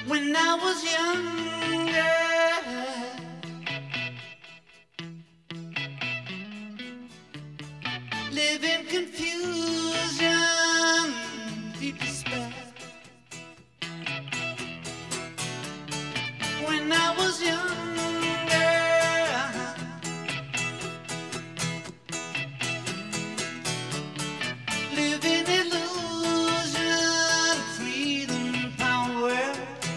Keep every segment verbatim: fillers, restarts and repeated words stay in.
When I was younger, live in confusion, deep despair. When I was younger, live in illusion, freedom, power.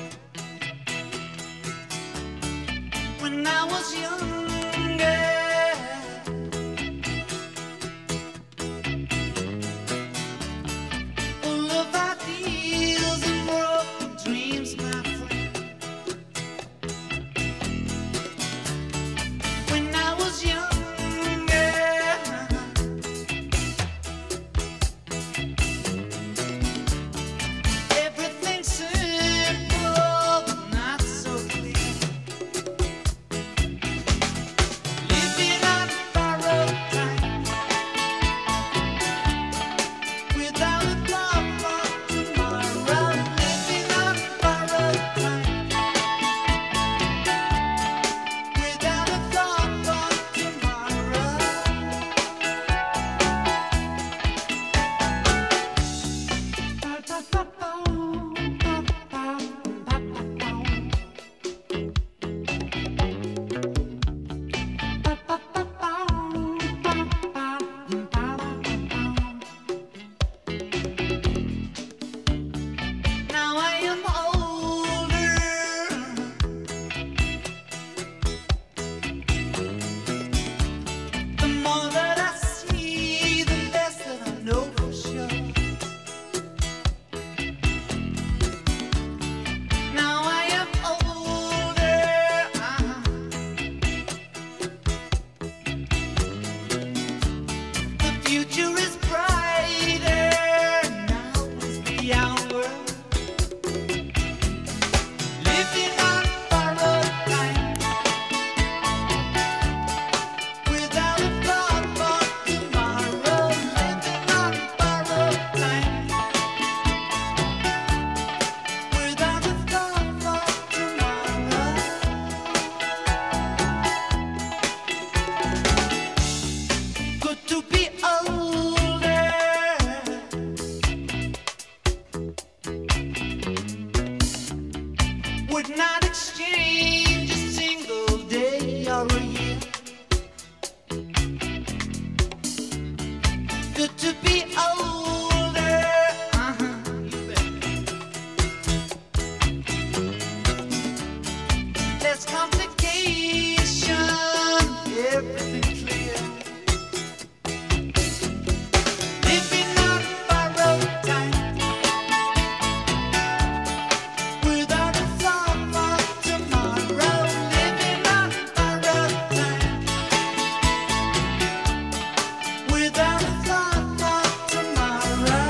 When I was younger, full of ideals and broken dreams, my friend. When I was younger, everything simple, but not so clear. Living on borrowed time, without a thought for tomorrow. Living on borrowed time, without a thought for tomorrow. Now I am older, the more that I see, the less that I know for sure. Now I am older, uh-huh. The future is brighter, now is the hour. Living on borrowed time, without a thought for tomorrow. Living on borrowed time, without a thought for tomorrow. Good to be older, would not exchange a single day or a year. Good to be older, uh-huh, you bet. Less complication, everything clear. Living on borrowed time, without a thought for tomorrow. Living on borrowed time, without a thought for tomorrow.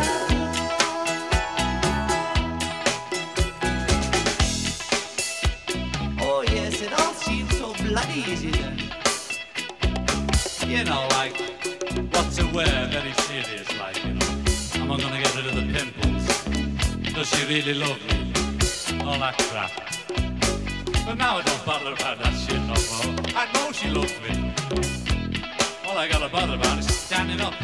Oh yes, it all seems so bloody easy then. You know, like, what to wear, very serious, like, you know. Am I gonna get rid of the pimples? Does she really love me? All that crap. But now I don't bother about that shit no more. I know she loves me. All I gotta bother about is standing up.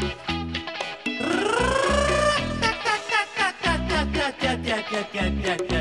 Yeah, yeah, yeah.